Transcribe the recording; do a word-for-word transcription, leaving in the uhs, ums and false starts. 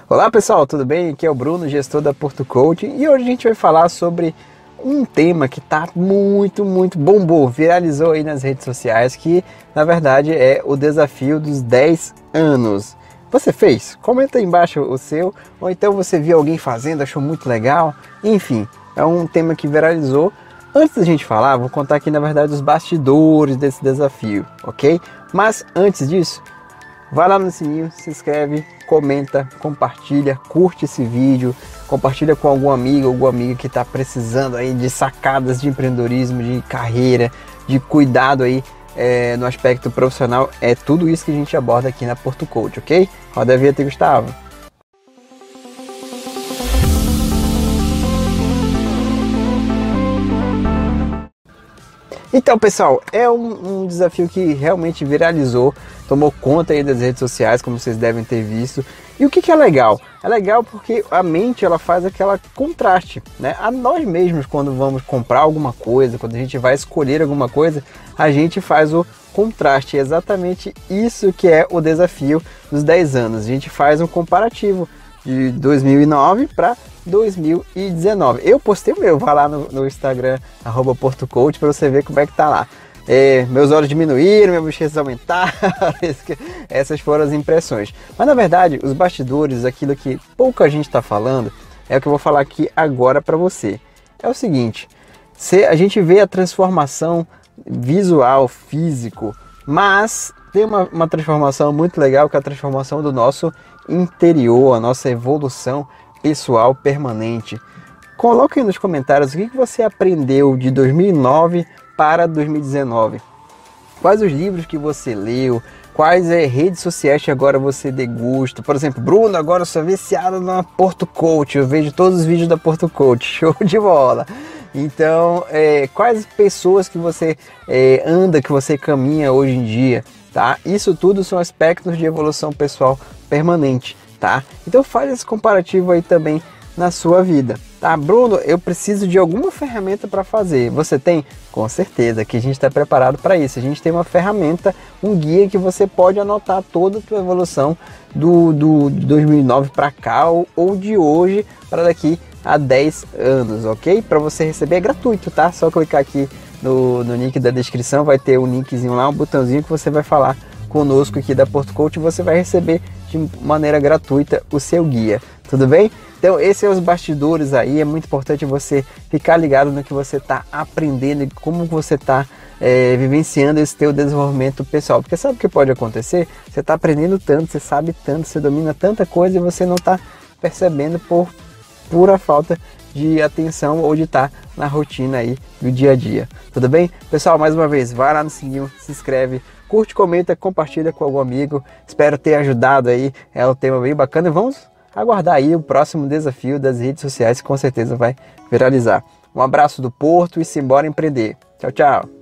Olá pessoal, tudo bem? Aqui é o Bruno, gestor da Porto Coach, e hoje a gente vai falar sobre um tema que tá muito, muito bombou, viralizou aí nas redes sociais, que na verdade é o desafio dos dez anos. Você fez? Comenta aí embaixo o seu, ou então você viu alguém fazendo, achou muito legal, enfim, é um tema que viralizou. Antes da gente falar, vou contar aqui na verdade os bastidores desse desafio, ok? Mas antes disso, vai lá no sininho, se inscreve, comenta, compartilha, curte esse vídeo, compartilha com algum amigo, alguma amiga que está precisando aí de sacadas de empreendedorismo, de carreira, de cuidado aí é, no aspecto profissional. É tudo isso que a gente aborda aqui na Porto Coach, ok? Roda a vinheta, Gustavo. Então pessoal, é um, um desafio que realmente viralizou, tomou conta aí das redes sociais, como vocês devem ter visto. E o que, que é legal? É legal porque a mente ela faz aquela contraste, né? A nós mesmos, quando vamos comprar alguma coisa, quando a gente vai escolher alguma coisa, a gente faz o contraste. É exatamente isso que é o desafio dos dez anos. A gente faz um comparativo de dois mil e nove para dois mil e dezenove. Eu postei o meu, vai lá no, no Instagram, arroba PortoCoach, para você ver como é que tá lá. É, meus olhos diminuíram, minha bochecha aumentaram, essas foram as impressões. Mas na verdade, os bastidores, aquilo que pouca gente está falando, é o que eu vou falar aqui agora para você. É o seguinte, se a gente vê a transformação visual, físico, mas tem uma, uma transformação muito legal, que é a transformação do nosso interior, a nossa evolução pessoal permanente. Coloque aí nos comentários o que você aprendeu de dois mil e nove para dois mil e dezenove. Quais os livros que você leu, quais é, redes sociais que agora você degusta. Por exemplo, Bruno, agora eu sou viciado na Porto Coach, eu vejo todos os vídeos da Porto Coach, show de bola. Então, é, quais pessoas que você é, anda, que você caminha hoje em dia, tá? Isso tudo são aspectos de evolução pessoal permanente, tá? Então faz esse comparativo aí também na sua vida, tá? Bruno, eu preciso de alguma ferramenta para fazer. Você tem? Com certeza, que a gente está preparado para isso. A gente tem uma ferramenta, um guia que você pode anotar toda a tua evolução do, do de dois mil e nove para cá ou, ou de hoje para daqui a dez anos, ok? Para você receber é gratuito, tá? Só clicar aqui no, no link da descrição, vai ter um linkzinho lá, um botãozinho que você vai falar conosco aqui da Porto Coach e você vai receber de maneira gratuita o seu guia, tudo bem? Então esses são os bastidores aí, é muito importante você ficar ligado no que você está aprendendo e como você está é, vivenciando esse teu desenvolvimento pessoal, porque sabe o que pode acontecer? Você está aprendendo tanto, você sabe tanto, você domina tanta coisa e você não está percebendo por pura falta de atenção ou de estar na rotina aí do dia a dia, tudo bem? Pessoal, mais uma vez, vai lá no sininho, se inscreve, curte, comenta, compartilha com algum amigo. Espero ter ajudado aí, é um tema bem bacana e vamos aguardar aí o próximo desafio das redes sociais que com certeza vai viralizar. Um abraço do Porto e simbora empreender. Tchau, tchau!